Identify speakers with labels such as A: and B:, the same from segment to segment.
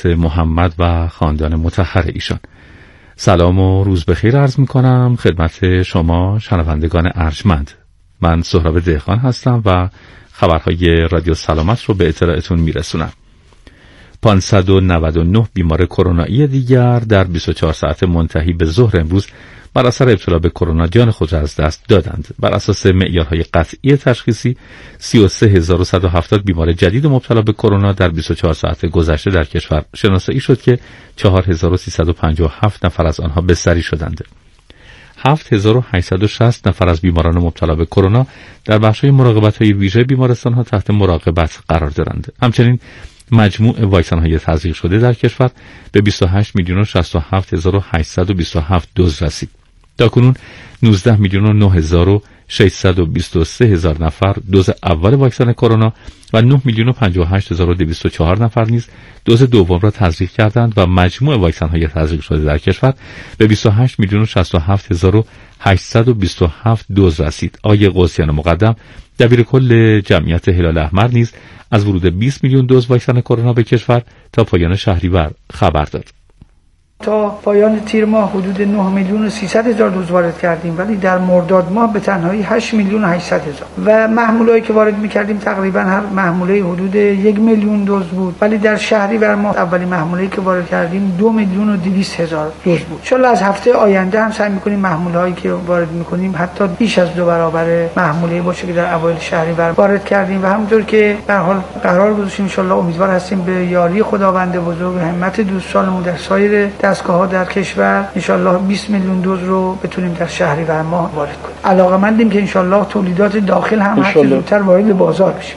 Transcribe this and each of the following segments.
A: حضرت محمد و خاندان مطهر ایشان. سلام و روز بخیر عرض می‌کنم خدمت شما شنوندگان ارجمند. من سهراب دهقان هستم و خبرهای رادیو سلامت رو به اطلاعتون میرسونم. 599 بیمار کرونایی دیگر در 24 ساعت منتهی به ظهر امروز بر اثر ابتلا به کرونا جان خود را از دست دادند. بر اساس معیارهای قطعی تشخیصی 33170 بیمار جدید مبتلا به کرونا در 24 ساعت گذشته در کشور شناسایی شد که 4357 نفر از آنها بستری شدند. 7860 نفر از بیماران مبتلا به کرونا در بخش‌های مراقبت‌های ویژه بیمارستان‌ها تحت مراقبت قرار دارند. همچنین مجموع واکسن‌های تزریق شده در کشور به 28,067,827 دوز رسید. تاکنون 19,09,623,000 نفر دوز اول واکسن کرونا و 9,058,204 نفر نیز دوز دوم را تزریق کردند و مجموع واکسن‌های تزریق شده در کشور به 28,067,827 دوز رسید. آقای قوسیان مقدم دبیر کل جمعیت هلال احمر نیز از ورود 20 میلیون دوز واکسن کرونا به کشور تا پایان شهریور خبر داد.
B: تا پایان تیر ماه حدود 9,300,000 دوز وارد کردیم، ولی در مرداد ماه به تنهایی 8,800,000 و محمولهایی که وارد می‌کردیم تقریبا هر محموله حدود 1,000,000 دوز بود، ولی در شهریور ماه اولین محموله‌ای که وارد کردیم 2,200,000 دوز بود. ان شاءالله از هفته آینده هم سعی می‌کنیم محمولهایی که وارد می‌کنیم حتی بیش از 2 برابر محموله باشه که در اوایل شهریور وارد کردیم و همونطور که به هر حال قرار گذاشتیم ان شاءالله امیدوار هستیم به یاری خداوند بزرگ و همت دوستانمون در سایر دستگاه‌ها در کشور انشالله 20 میلیون دوز رو بتونیم در شهریور ماه وارد کنیم. علاقه‌مندیم که انشالله تولیدات داخل هم هر چه زودتر وارد بازار بشه.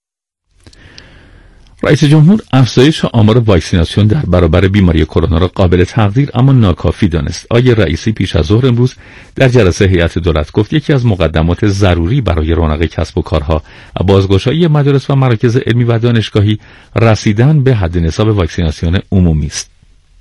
A: رئیس جمهور افزایش آمار واکسیناسیون در برابر بیماری کرونا را قابل تقدیر اما ناکافی دانست. آقای رئیسی پیش از ظهر امروز در جلسه هیئت دولت گفت یکی از مقدمات ضروری برای رونق کسب و کارها و بازگشایی مدارس و مراکز علمی و دانشگاهی رسیدن به حد نصاب واکسیناسیون عمومی است.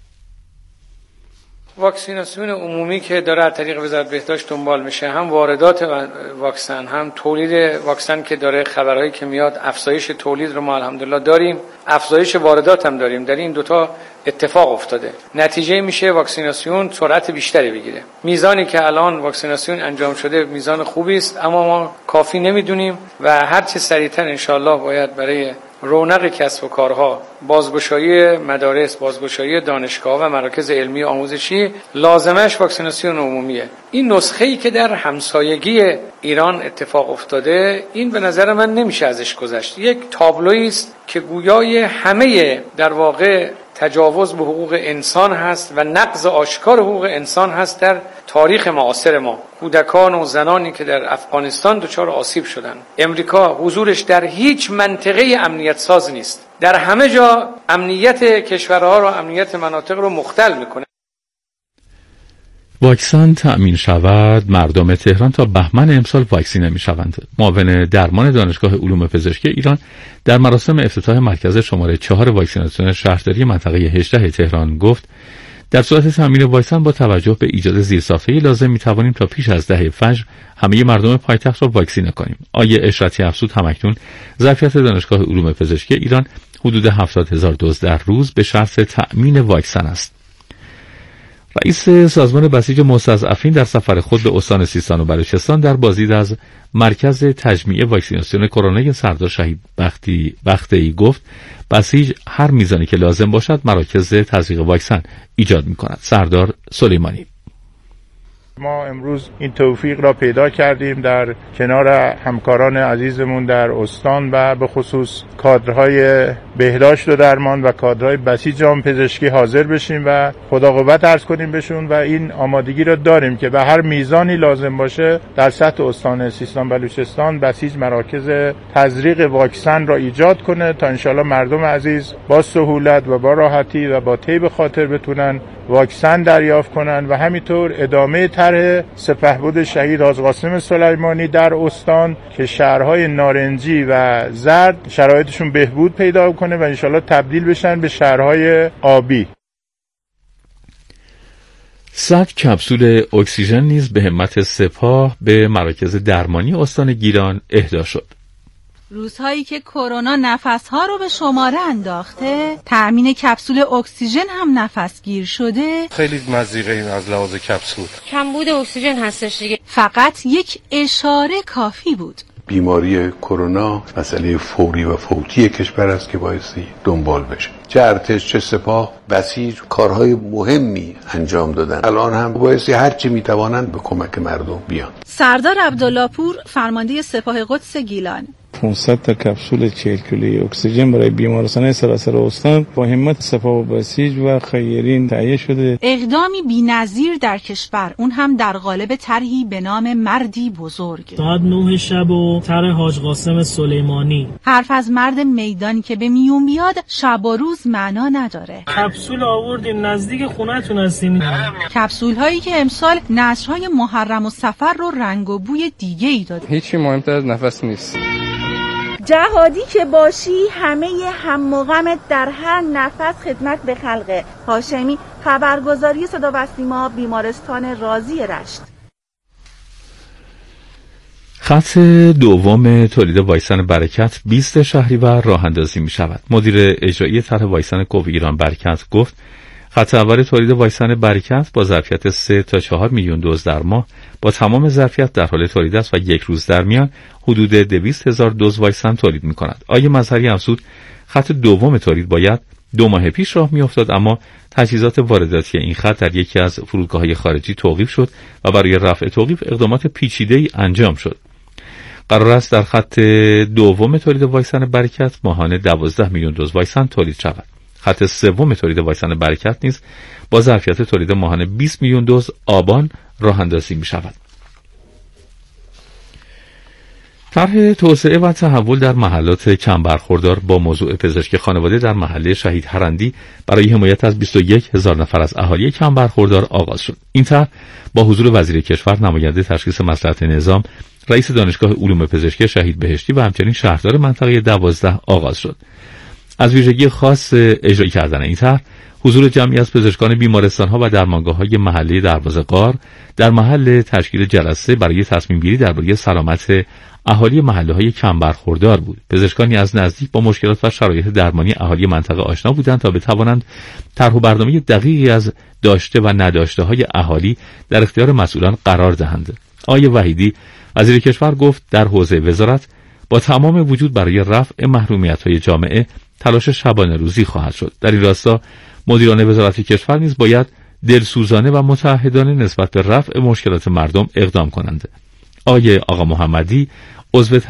C: واکسیناسیون عمومی که داره از طریق وزارت بهداشت دنبال میشه، هم واردات واکسن هم تولید واکسن که داره، خبرهایی که میاد افزایش تولید رو ما الحمدلله داریم، افزایش واردات هم داریم. در این دوتا اتفاق افتاده، نتیجه میشه واکسیناسیون سرعت بیشتری بگیره. میزانی که الان واکسیناسیون انجام شده میزان خوبی است، اما ما کافی نمیدونیم و هر چه سریعتر انشالله باید برای رونق کسب و کارها، بازگشایی مدارس، بازگشایی دانشگاه و مراکز علمی آموزشی، لازمش واکسیناسیون عمومیه. این نسخه‌ای که در همسایگی ایران اتفاق افتاده، این به نظر من نمیشه ازش گذشت. یک تابلویی است که گویای همه در واقع تجاوز به حقوق انسان هست و نقض آشکار حقوق انسان هست در تاریخ معاصر ما. کودکان و زنانی که در افغانستان دچار آسیب شدن. امریکا حضورش در هیچ منطقه امنیت ساز نیست. در همه جا امنیت کشورها رو، امنیت مناطق رو مختل میکنه.
A: واکسن تأمین شود، مردم تهران تا بهمن امسال واکسینه می شوند. معاون درمان دانشگاه علوم پزشکی ایران در مراسم افتتاح مرکز شماره 4 واکسیناسیون شهرداری منطقه 18 تهران گفت در صورت تأمین واکسن با توجه به ایجاد زیرساخته‌ای لازم می توانیم تا پیش از 10 فجر همه مردم پایتخت را واکسینه کنیم. آیه اشرتی افزود همکنون ظرفیت دانشگاه علوم پزشکی ایران حدود 70,000 دوز در روز به شرط تأمین واکسن است. رئیس سازمان بسیج مستضعفین در سفر خود به استان سیستان و بلوچستان در بازدید از مرکز تجمیع واکسیناسیون کرونا سردار شهید بختی‌ای گفت بسیج هر میزانی که لازم باشد مراکز تزریق واکسن ایجاد می‌کند. سردار سلیمانی:
D: ما امروز این توفیق را پیدا کردیم در کنار همکاران عزیزمون در استان و به خصوص کادرهای بهداشت و درمان و کادرهای بسیج عام پزشکی حاضر بشیم و خدا قوت عرض کنیم بهشون و این آمادگی را داریم که به هر میزانی لازم باشه در سطح استان سیستان بلوچستان بسیج مراکز تزریق واکسن را ایجاد کنه تا انشالله مردم عزیز با سهولت و با راحتی و با طیب خاطر بتونن واکسن دریافت کنن و همینطور ادامه طرح سپهبد شهید حاج قاسم سلیمانی در استان که شهرهای نارنجی و زرد شرایطشون بهبود پیدا کنه و انشالله تبدیل بشن به شهرهای آبی.
A: 100 کپسول اکسیژن نیز به همت سپاه به مراکز درمانی استان گیلان اهدا شد.
E: روزهایی که کرونا نفسها رو به شماره انداخته، تأمین کپسول اکسیژن هم نفسگیر شده.
F: خیلی مضیقه این از لحاظ کپسول.
G: کمبود اکسیژن هستش دیگه.
E: فقط یک اشاره کافی بود.
H: بیماری کرونا مسئله فوری و فوتی کشور است که بایستی دنبال بشه. چه ارتش چه سپاه بسیج کارهای مهمی انجام دادن. الان هم بایستی هر چی میتوانند به کمک مردم بیان.
E: سردار عبدالله پور، فرمانده سپاه قدس گیلان:
I: 500 تا کپسول 40 کیلویی اکسیژن برای بیمارستان سراسر استان با همت سپاه و بسیج و خیرین تهیه شده.
E: اقدامی بی‌نظیر در کشور، اون هم در قالب طرحی به نام مردی بزرگ.
J: ساعت 9 شب و طرح حاج قاسم سلیمانی.
E: حرف از مرد میدانی که به میون بیاد شب و روز معنا نداره.
J: کپسول آوردیم نزدیک خونه‌تون هستین.
E: کپسول هایی که امسال نصرهای محرم و صفر رو رنگ و بوی دیگه ای داد.
F: هیچی مهمتر از نفس نیست.
K: جهادی که باشی همه هم و غمت در هر نفس خدمت به خلقه. هاشمی، خبرگزاری صدا و سیما، بیمارستان رازی رشت.
A: خط دوم تولید وایسن برکت 20 شهریور راه اندازی می شود. مدیر اجرایی طرح وایسن کووی ایران برکت گفت خط اول تولید وایسن برکت با ظرفیت 3 تا 4 میلیون دوز در ماه با تمام ظرفیت در حال تولید است و یک روز در میان حدود 200,000 دوز وایسن تولید می کند. آقای مظهری افزود خط دوم تولید باید 2 ماه پیش راه می افتاد، اما تجهیزات وارداتی این خط در یکی از فرودگاه‌های خارجی توقیف شد و برای رفع توقیف اقدامات پیچیده‌ای انجام شد. قرار است در خط دوم تولید وایسن برکت ماهانه 12 میلیون دوز وایسن تولید شود. خط سوم تولید وایسن برکت نیز با ظرفیت تولید ماهانه 20 میلیون دوز آبان راه اندازی می شود. طرح توسعه و تحول در محلات کم برخوردار با موضوع پزشک خانواده در محله شهید هرندی برای حمایت از 21,000 نفر از اهالی کم برخوردار آغاز شد. این طرح با حضور وزیر کشور، نماینده تشخیص مصلحت نظام، رئیس دانشگاه علوم پزشکی شهید بهشتی و همچنین شهردار منطقه 12 آغاز شد. از ویژگی خاص اجرایی کردن این طرح حضور جمعی از پزشکان بیمارستان‌ها و درمانگاه‌های محلی دروازه غار در محل تشکیل جلسه برای تصمیم گیری درباره سلامت اهالی محله‌های کم برخوردار بود. پزشکانی از نزدیک با مشکلات و شرایط درمانی اهالی منطقه آشنا بودند تا بتوانند طرح و برنامه دقیقی از داشته و نداشته‌های اهالی در اختیار مسئولان قرار دهند. آقای وحیدی وزیر کشور گفت در حوزه وزارت با تمام وجود برای رفع محرومیت‌های جامعه تلاش شبانه روزی خواهد شد. در این راستا مدیران وزارت کشور نیز باید دلسوزانه و متعهدانه نسبت به رفع مشکلات مردم اقدام کنند. آقا محمدی عضو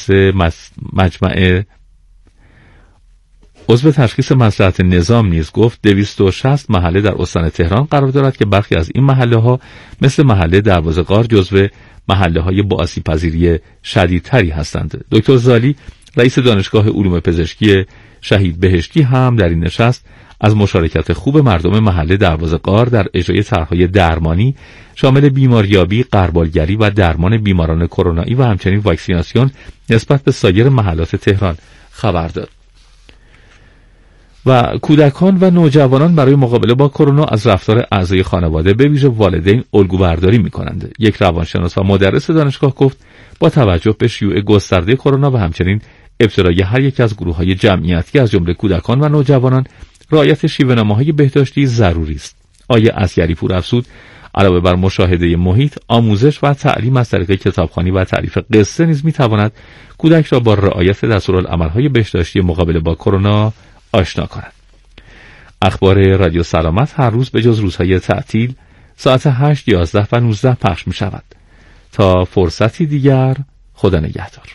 A: تشخیص مصلحت نظام نیز گفت 260 محله در استان تهران قرار دارد که برخی از این محله ها مثل محله دروازه غار جزو محله های با آسیب پذیری شدیدتری هستند. دکتر زالی رئیس دانشگاه علوم پزشکی شهید بهشتی هم در این نشست از مشارکت خوب مردم محله دروازه غار در اجرای طرح‌های درمانی شامل بیماریابی، غربالگری و درمان بیماران کرونایی و همچنین واکسیناسیون نسبت به سایر محلات تهران خبر داد. و کودکان و نوجوانان برای مقابله با کرونا از رفتار اعضای خانواده به ویژه والدین الگوبرداری می‌کنند. یک روانشناس و مدرس دانشگاه گفت با توجه به شیوع گسترده کرونا و همچنین ابتلای هر یک از گروه‌های جمعیتی از جمله کودکان و نوجوانان رعایت شیوه‌نماهای بهداشتی ضروری است. آقای عسگری پور افزود علاوه بر مشاهده محیط، آموزش و تعلیم از طریق کتابخوانی و تعریف قصه نیز می‌تواند کودک را با رعایت دستورالعمل‌های بهداشتی مقابله با کرونا آشنا کند. اخبار رادیو سلامت هر روز به جز روزهای تعطیل ساعت 8، 11 و 19 پخش می شود. تا فرصتی دیگر، خدا نگهدار.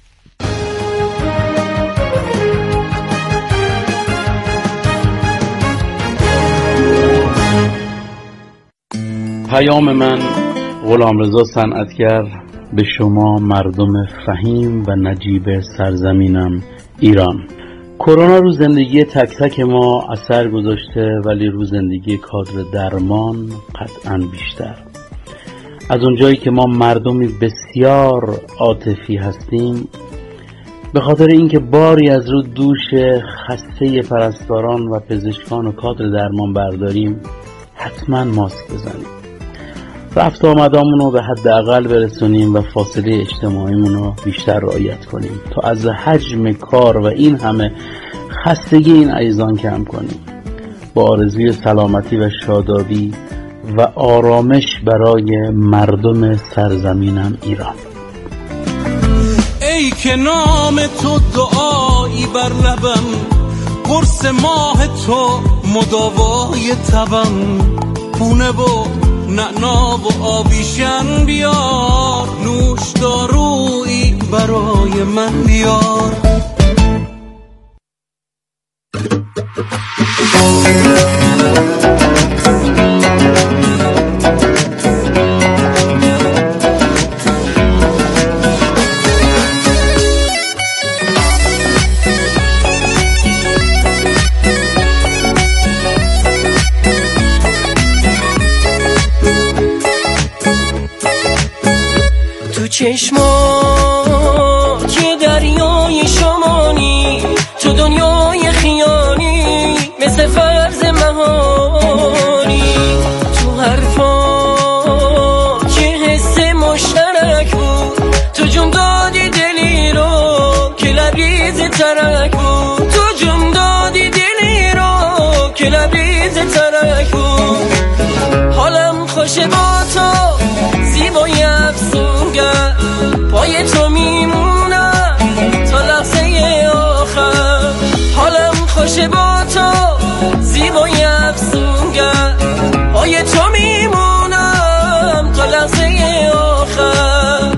L: پیام من غلامرضا صنعتگر به شما مردم فهیم و نجیب سرزمینم ایران. کرونا رو زندگی تک تک ما اثر گذاشته، ولی رو زندگی کادر درمان قطعاً بیشتر. از اونجایی که ما مردمی بسیار عاطفی هستیم، به خاطر اینکه باری از رو دوش خسته پرستاران و پزشکان و کادر درمان برداریم، حتما ماسک بزنیم. رفت آمدامون رو به حداقل برسونیم و فاصله اجتماعیمون رو بیشتر رعایت کنیم تا از حجم کار و این همه خستگی این عزیزان کم کنیم. با آرزوی سلامتی و شادابی و آرامش برای مردم سرزمینم ایران.
M: ای که نام تو دعایی بر لبم، قرص ماه تو مداوای تبم، پونه و نعنا و آبیشن بیار، نوش دارویی برای من بیار.
N: چشما که دریای شمانی، تو دنیای خیالی مثل فرض مهانی، تو حرفا که حس مشترک بود، تو جون دادی دلی رو که لبریز ترک بود، تو جون دادی دلی رو که لبریز ترک بود. حالم خوشه با تو زیبای افسونگر، پای تو میمونم تا لحظه آخر. حالم خوشه با تو زیبای افسونگر، پای تو میمونم تا لحظه آخر.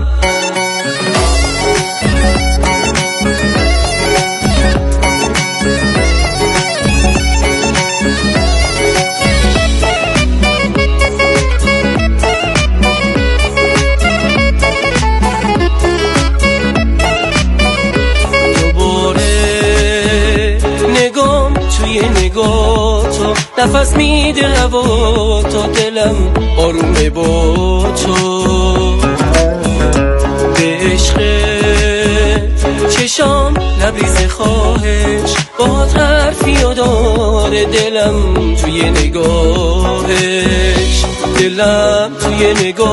N: نفس میده هوا تا دلم آرومه با تو، به عشق چشام لبریز خواهش، باهات حرفی و داره دلم توی نگاهش، دلم توی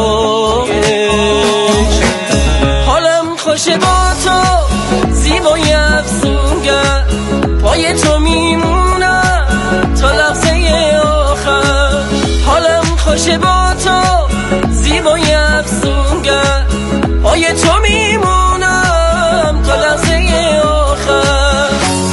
N: نگاهش. حالم خوشه با تو زیبای افسونگر، پای تو میمونم تا لحظه آخر. حالم خوشه با تو زیبای افسونگر، پای تو میمونم تا لحظه آخر.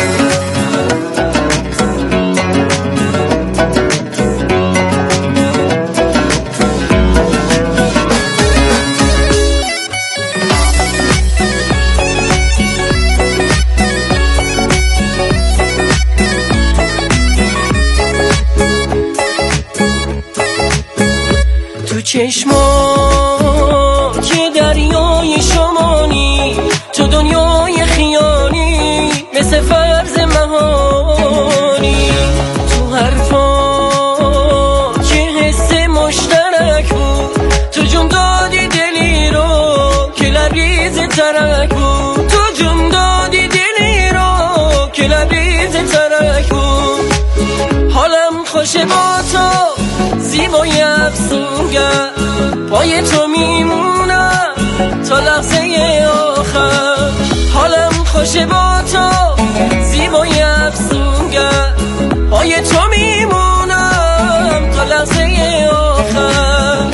N: چشما که دریای شمانی، تو دنیای خیالی مثل فرض مهانی، تو حرفا که حس مشترک بود، تو جون دادی دلی رو که لبریز ترک بود، تو جون دادی دلی رو که لبریز ترک بود. حالم خوشه با تو زیبای افسونگر، پای تو میمونم تا لحظه آخر. حالم خوشه با تو زیبای افسونگر، پای تو میمونم تا لحظه آخر.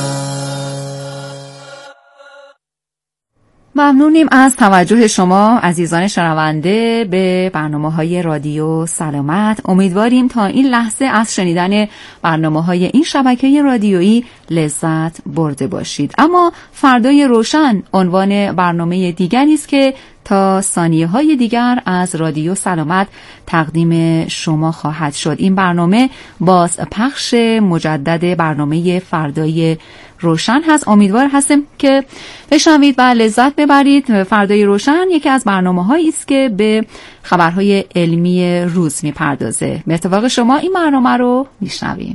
O: ممنونیم از توجه شما عزیزان شنونده به برنامه‌های رادیو سلامت. امیدواریم تا این لحظه از شنیدن برنامه‌های این شبکه رادیویی لذت برده باشید. اما فردای روشن عنوان برنامه دیگری است که تا ثانیه‌های دیگر از رادیو سلامت تقدیم شما خواهد شد. این برنامه باز پخش مجدد برنامه فردای روشن هست. امیدوار هستم که بشنوید و لذت ببرید. فردای روشن یکی از برنامه‌هایی است که به خبرهای علمی روز میپردازه. به اتفاق شما این برنامه رو میشنویم.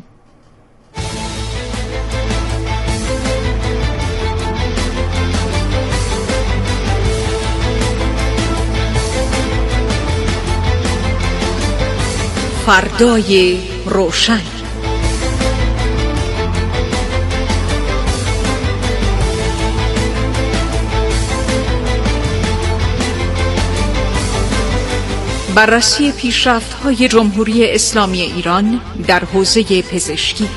P: فردای روشن. بررسی پیشرفت‌های جمهوری اسلامی ایران در حوزه پزشکی.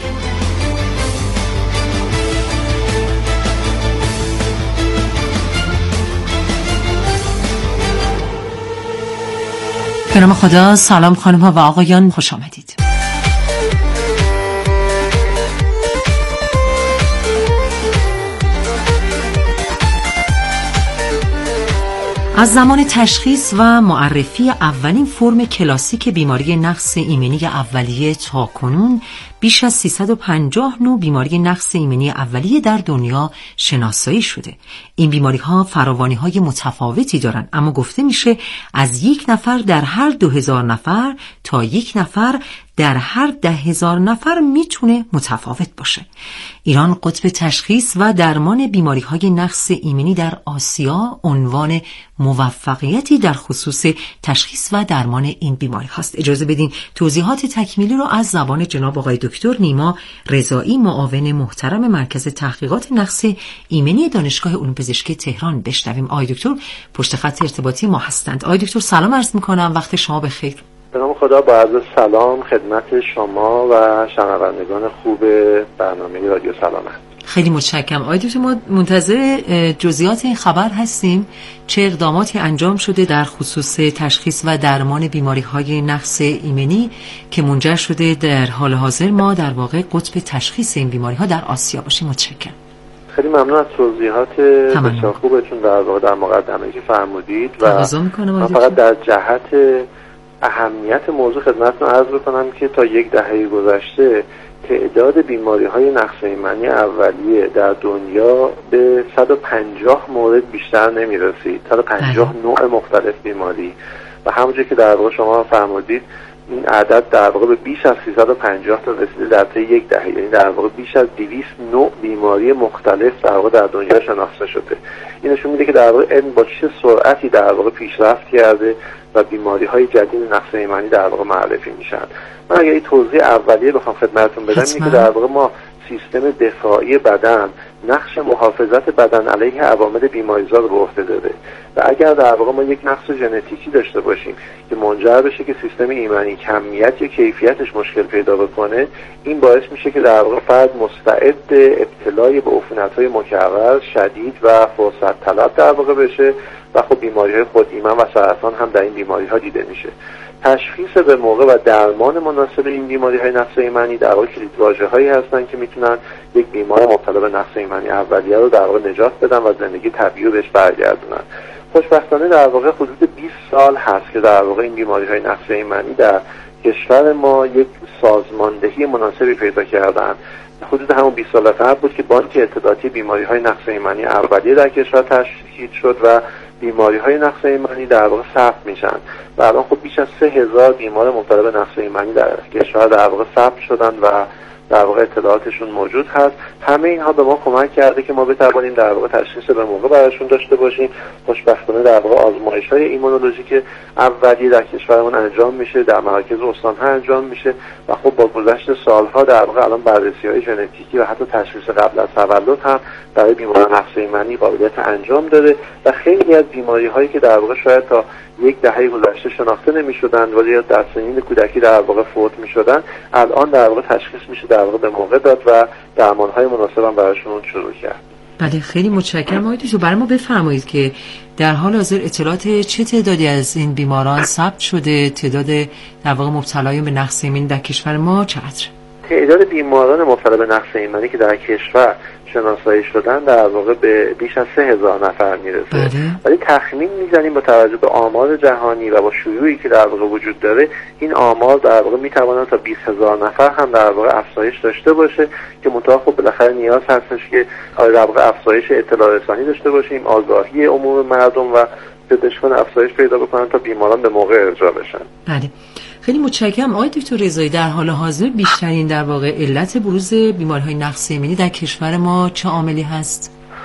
Q: به نام خدا. سلام خانم ها و آقایان، خوش آمدید. از زمان تشخیص و معرفی اولین فرم کلاسیک بیماری نقص ایمنی اولیه تا کنون بیش از 350 نوع بیماری نقص ایمنی اولیه در دنیا شناسایی شده. این بیماری ها فراوانی های متفاوتی دارن، اما گفته میشه از 1 نفر در هر 2000 نفر تا 1 نفر در هر 10,000 نفر میتونه متفاوت باشه. ایران قطب تشخیص و درمان بیماری های نقص ایمنی در آسیا عنوان موفقیتی در خصوص تشخیص و درمان این بیماری هاست. اجازه بدین توضیحات تکمیلی رو از زبان جناب آقای دکتر نیما رضایی، معاون محترم مرکز تحقیقات نقص ایمنی دانشگاه علوم پزشکی تهران بشنویم. آقای دکتر پشت خط ارتباطی ما هستند. آقای دکتر سلام عرض میکنم، وقت شما بخیر.
R: به نام خدا، با عرض سلام خدمت شما و شنوندگان خوب برنامه رادیو سلامت.
Q: خیلی متشکرم. آقای دکتر ما منتظر جزئیات این خبر هستیم. چه اقداماتی انجام شده در خصوص تشخیص و درمان بیماری‌های نقص ایمنی که منجر شده در حال حاضر ما در واقع قطب تشخیص این بیماری‌ها در آسیا باشیم؟ متشکرم.
R: خیلی ممنون از توضیحات بسیار خوبتون در واقع در مقدمه‌ای که فرمودید و من فقط در جهت اهمیت موضوع خدمتتون عرض بکنم که تا 10 دهه گذشته تعداد بیماری‌های نقص ایمنی اولیه در دنیا به 150 مورد بیشتر نمی‌رسید. 150 نوع مختلف بیماری و همونجور که در واقع شما فرمودید این عدد در واقع به بیش از 350 تا رسیده در طی 1 دهه، یعنی در واقع بیش از 200 نوع بیماری مختلف در واقع در دنیا شناخته شده. این نشون میده که در واقع علم با چه سرعتی در واقع پیشرفت کرده و بیماری‌های جدید نقص ایمنی در واقع معرفی میشن. من اگر این توضیح اولیه بخوام خدمتتون بدم اینه که در واقع ما سیستم دفاعی بدن نقش محافظت بدن علیه عوامل بیماریزا رو به عهده داره و اگر در واقع ما یک نقص ژنتیکی داشته باشیم که منجر بشه که سیستم ایمنی کمیت یا کیفیتش مشکل پیدا بکنه، این باعث میشه که در واقع فرد مستعد ابتلای به عفونت‌های مکرر شدید و فرصت طلب در واقع بشه و خب بیماری‌های خود ایمن و سرطان هم در این بیماری‌ها دیده میشه. تشخیص به موقع و درمان مناسب این بیماری‌های نقص ایمنی در واقع کلیدواژه‌هایی هستن که میتونن یک بیمار مبتلا به نقص ایمنی اولیه رو در واقع نجات بدن و زندگی طبیعی رو بهش برگردونن. خوشبختانه در واقع حدود 20 سال هست که در واقع این بیماری‌های نقص ایمنی در کشور ما یک سازماندهی مناسبی پیدا کردن. حدود همون 20 سال قبل بود که بانک اطلاعاتی بیماری‌های نقص ایمنی اولیه در کشور تشکیل شد و بیماری‌های نقص ایمنی در واقع ثبت میشن و الان خب بیش از 3000 بیمار مبتلا به نقص ایمنی در کشور در واقع ثبت شدن و در واقع اطلاعاتشون موجود هست. همه اینها به ما کمک کرده که ما بتوانیم در واقع تشخیص به موقع براشون داشته باشیم. خوشبختانه در واقع آزمایش‌های ایمونولوژیک اولیه در کشورمون انجام میشه، در مراکز استان‌ها انجام میشه و خب با گذشت سالها در واقع الان بررسی‌های ژنتیکی و حتی تشخیص قبل از تولد هم برای بیماران نقص ایمنی قابلیت انجام داره و خیلی از بیماری‌هایی که در واقع شاید تا 1 دهه گذشته شناخته نمی‌شدن ولی در سنین کودکی در واقع فوت می‌شدن، الان در واقع تشخیص میشه در واقع به موقع داد و درمان‌های مناسب هم براشون شروع کرد.
Q: بله خیلی متشکرم. آقای دکتر برای ما بفرمایید که در حال حاضر اطلاعات چه تعدادی از این بیماران ثبت شده؟ تعداد در واقع مبتلایان به نقص ایمنی در کشور ما چقدر؟
R: تعداد بیماران مبتلا به نقص ایمنی که در کشور شناسایی شدن در واقع به بیش از 3000 نفر میرسه. ولی تخمین میزنیم با توجه به آمار جهانی و با شیوعی که در واقع وجود داره این آمار در واقع میتواند تا 20000 نفر هم در واقع افزایش داشته باشه که منتها خب بالاخره نیاز هستش که در واقع افزایش اطلاع رسانی داشته باشیم، آگاهی عموم مردم و پزشکان افزایش پیدا بکنن تا بیماران به موقع ارجاع بشن.
Q: بله خیلی متشکرم. آقای دکتر رضایی در حال حاضر بیشترین در واقع علت بروز بیماری‌های نقص ایمنی در کشور ما چه عاملی هست؟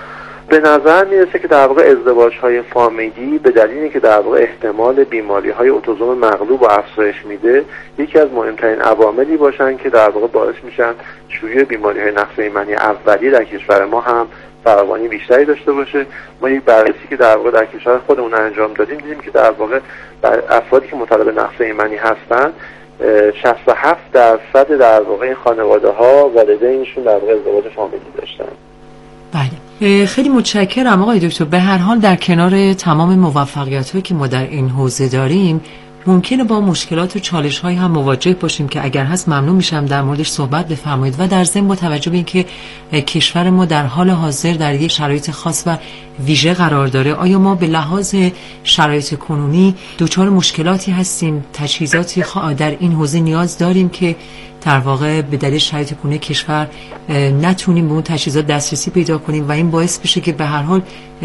R: به نظر میرسه که در واقع ازدواج‌های فامیلی به دلیلی که در واقع احتمال بیماری‌های اتوزوم مغلوب و افزایش میده یکی از مهمترین عواملی باشن که در واقع باعث میشن شیوع بیماری‌های نقص ایمنی اولیه در کشور ما هم فراوانی بیشتری داشته باشه. ما یک بررسی که در واقع در کشور خودمون انجام دادیم دیدیم که در واقع افرادی که مبتلا به نقص ایمنی هستن 67% در واقع این خانواده‌ها والدینشون در واقع ازدواج فامیلی داشتن.
Q: بله، خیلی متشکرم آقای دکتر. به هر حال در کنار تمام موفقیت‌هایی که ما در این حوزه داریم ممکنه با مشکلات و چالش‌هایی هم مواجه باشیم که اگر هست ممنون میشم در موردش صحبت بفرمایید. و در ضمن با توجه به اینکه کشور ما در حال حاضر در یک شرایط خاص و ویژه قرار داره، آیا ما به لحاظ شرایط کنونی دچار مشکلاتی هستیم، تجهیزاتی در این حوزه نیاز داریم که در واقع به دلیل شرایط کنونی کشور نتونیم به اون تجهیزات دسترسی پیدا کنیم و این باعث بشه که به هر حال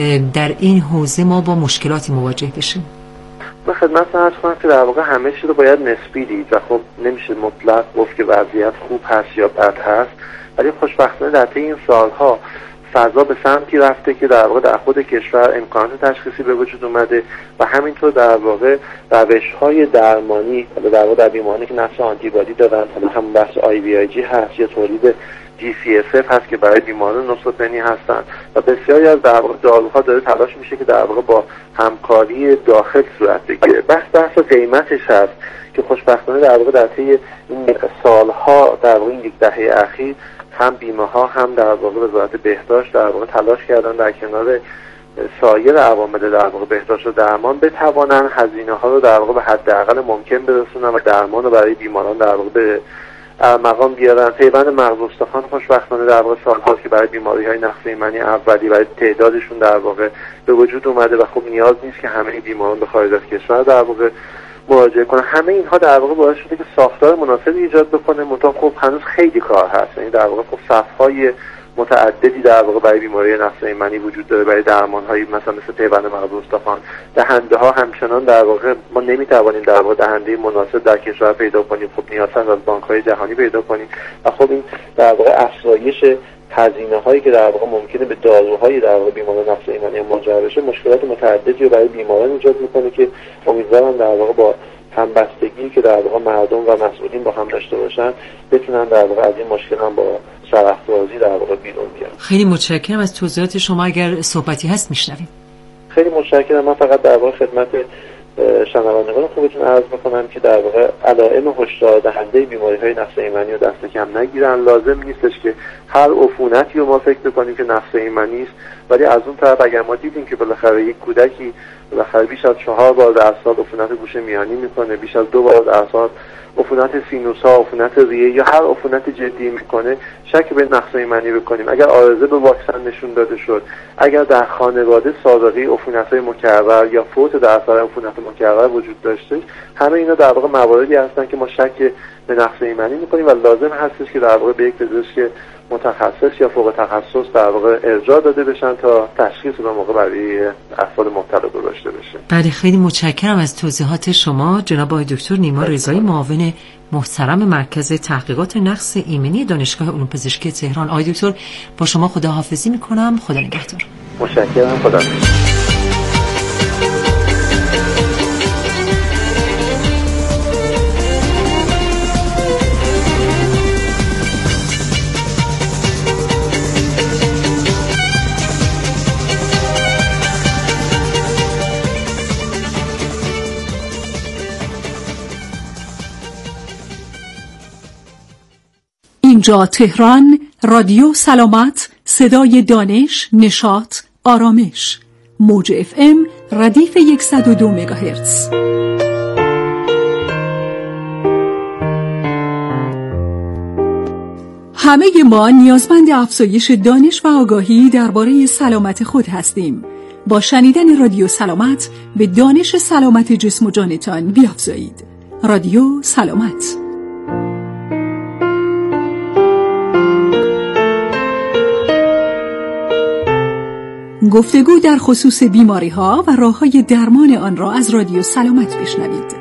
Q: در این حوزه ما با مشکلاتی مواجه بشیم؟
R: من خدمتتون عرض کنم که در واقع همه چیز رو باید نسبی دید و خب نمیشه مطلق گفت که وضعیت خوب هست یا بد هست، ولی خوشبختانه در طی این سالها فضا به سمتی رفته که در واقع در خود کشور امکانات تشخیصی به وجود اومده و همینطور در واقع روش‌های درمانی در واقع در بیمارانی که نقص آنتیبادی دارن، همون بحث IVIG هست یا تولید GCSF هست که برای بیماران نسخه‌بینی هستن و بسیاری از در واقع داروها داره تلاش میشه که در واقع با همکاری داخل صورت بگیره. بحث قیمتش هست که خوشبختانه در واقع در طی این سالها در واقع این یک دهه اخیر هم بیمه ها هم در واقع وزارت بهداشت در واقع تلاش کردن در کنار سایر عوامل در واقع بهداشت و درمان بتوانن هزینه ها رو در واقع به حداقل ممکن برسونن و درمان رو برای بیماران در واقع به مقام بیارن. پیوند مغز استخوان خوشبختانه در واقع سالهاست که برای بیماری‌های نقص ایمنی اولیه برای تعدادشون در واقع به وجود اومده و خب نیاز نیست که همه بیماران به خارج از کشور در واقع مراجعه کنن. همه اینها در واقع باعث شده که ساختار مناسبی ایجاد بکنه، منتها خب هنوز خیلی کار هست. یعنی در واقع خب صف‌های متعددی در واقع برای بیماری نقص ایمنی وجود داره، برای درمان‌های مثلا مثل پیوند مغز استخوان. دهنده‌ها همچنان در واقع ما نمی‌توانیم در واقع دهنده مناسب در کشور پیدا کنیم، خب نیاز هست از بانک‌های جهانی پیدا کنیم و خب این در واقع افزایش هزینه‌هایی که در واقع ممکنه به داروهای در واقع بیماران نقص ایمنی منجر بشه مشکلات متعددی رو برای بیماران ایجاد می‌کنه که امیدوارم در واقع با همبستگی که در واقع مردم و مسئولین با هم داشته باشن بتونن در واقع از این مشکل هم با شرف‌بازی در واقع بیرون بیان.
Q: خیلی متشکرم از توضیحات شما. اگر صحبتی هست میشنویم.
R: خیلی متشکرم. من فقط در واقع خدمت شنوندگان خوبتون عرض می‌کنم که در واقع علائم هشدار دهنده بیماری‌های نقص ایمنی رو دست کم نگیرن. لازم نیستش که هر عفونتی رو ما فکر بکنیم که نقص ایمنی است، ولی از اون طرف اگر ما دیدیم که بالاخره یک کودکی بالاخره بیش از 4 بار در سال عفونت گوش میانی میکنه، بیش از 2 بار در سال عفونت سینوس‌ها، عفونت ریه یا هر عفونت جدی میکنه، شک به نقص ایمنی بکنیم. اگر عارضه به واکسن نشون داده شد، اگر در خانواده سابقه عفونت‌های مکرر یا فوت در اثر عفونت مکرر وجود داشته، همه اینا در واقع مواردی هستن که ما شک به نقص ایمنی میکنیم و لازم هستش که در واقع به یک پزشک متخصص یا فوق تخصص در واقع ارجاع داده بشن تا تشخیص به موقع برای افراد مبتلا گذاشته بشه.
Q: بله، خیلی متشکرم از توضیحات شما جناب آقای دکتر نیما رضایی، معاون محترم مرکز تحقیقات نقص ایمنی دانشگاه علوم پزشکی تهران. آقای دکتر با شما خداحافظی میکنم. خدا نگهدار.
R: متشکرم. خدا
S: اینجا تهران، رادیو سلامت، صدای دانش، نشاط، آرامش. موج FM ردیف 102 مگاهرتز. همه ما نیازمند افزایش دانش و آگاهی درباره سلامت خود هستیم. با شنیدن رادیو سلامت به دانش سلامت جسم و جانتان بیافزایید. رادیو سلامت. گفتگو در خصوص بیماری‌ها و راه‌های درمان آن را از رادیو سلامت بشنوید.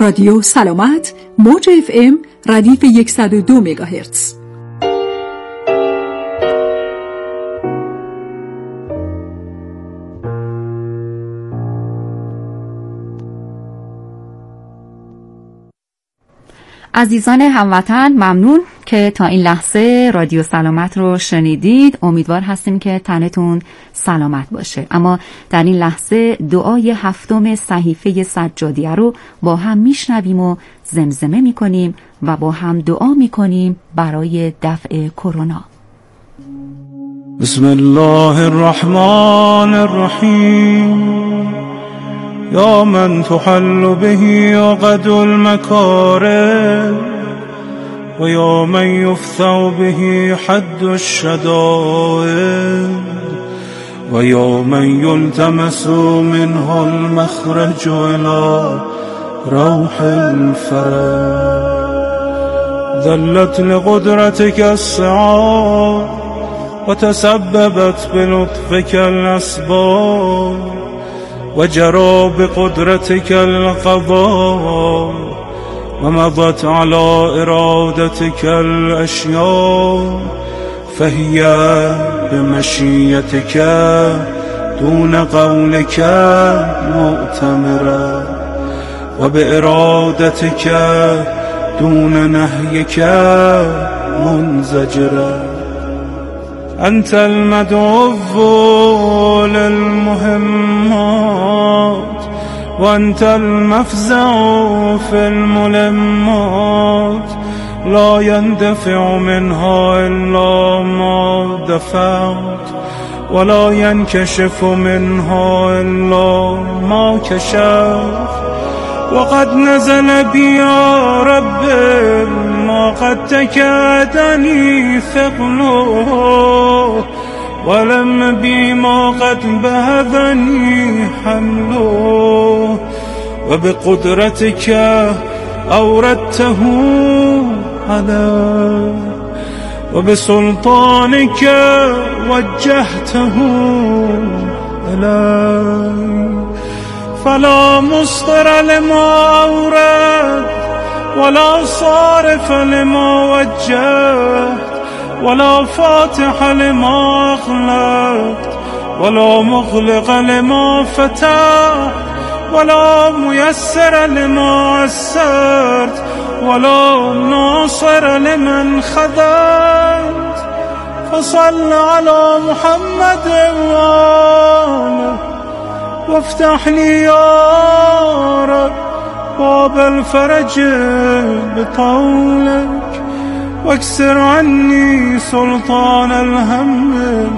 S: رادیو سلامت، موج FM ردیف 102 مگاهرتز.
O: عزیزان هموطن، ممنون که تا این لحظه رادیو سلامت رو شنیدید. امیدوار هستیم که تنتون سلامت باشه. اما در این لحظه دعای 7 صحیفه سجادیه رو با هم میشنویم و زمزمه میکنیم و با هم دعا میکنیم برای دفع کرونا.
M: بسم الله الرحمن الرحیم. یا من تحل به عقد المکارم و یا من یفتح به حد الشدائد و یا من یلتمس منه المخرج الى روح الفرج. ذلت لقدرتك السعاد و تسببت بلطفك الاسباب و جرى بقدرتك القضاء و مضت على ارادتك الاشیاء فهي بمشیتك دون قولك مؤتمرة و بارادتك دون نهيك منزجرة. أنت المدعو للمهمات وأنت المفزع في الملمات لا يندفع منها إلا ما دفعت ولا ينكشف منها إلا ما كشفت. وقد نزل بي يا رب ما قد تكادني ثقله ولم بي ما قد بهذني حمله وبقدرتك أوردته علي وبسلطانك وجهته إلي. فلا مصدر لما أورد ولا صارف لما وجهت ولا فاتح لما أغلقت ولا مغلق لما فتحت ولا ميسر لما عسرت ولا ناصر لمن خذلت. فصل على محمد وآله وافتح لي يا رب باب الفرج بطولك واكسر عني سلطان الهم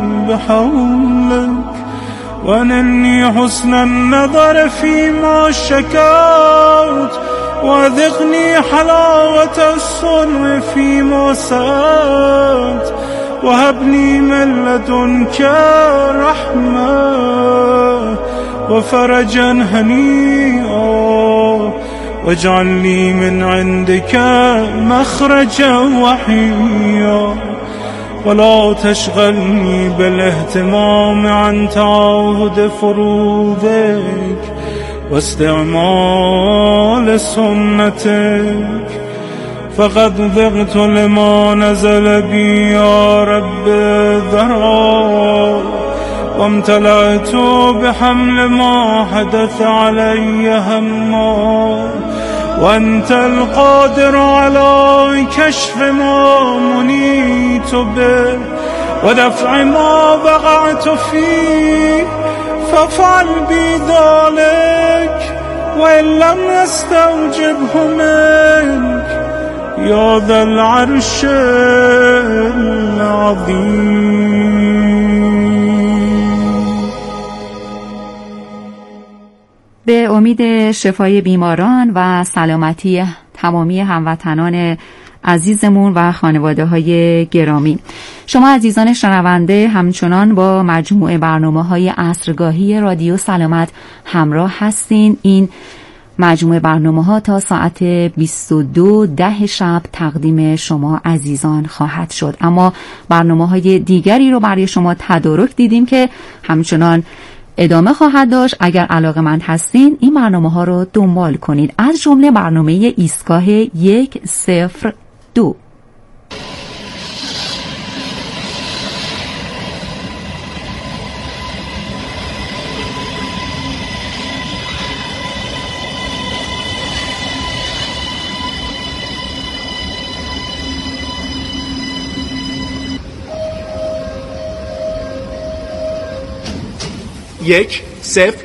M: بحولك وانني حسن النظر فيما شكوت وذقني حلاوة الصنع فيما سألت وهبني من لدنك رحمة وفرجا هنيئا واجعل لي من عندك مخرجا وحيا ولا تشغلني بالاهتمام عن تعاهد فروضك واستعمال سنتك. فقد ذقت لما نزل بي يا رب ذرا وامتلأت بحمل ما حدث علي هما وأنت القادر على كشف ما منيت به ودفع ما وقعت فيه فافعل بي ذلك وإن لم نستوجبه منك يا ذا العرش العظيم.
O: به امید شفای بیماران و سلامتی تمامی هموطنان عزیزمون و خانواده های گرامی، شما عزیزان شنونده همچنان با مجموعه برنامه‌های عصرگاهی رادیو سلامت همراه هستین. این مجموعه برنامه‌ها تا ساعت 22:10 شب تقدیم شما عزیزان خواهد شد. اما برنامه‌های دیگری رو برای شما تدارک دیدیم که همچنان ادامه خواهد داشت. اگر علاقه‌مند هستین این برنامه‌ها رو دنبال کنید، از جمله برنامه ایستگاه 102.
T: یک 0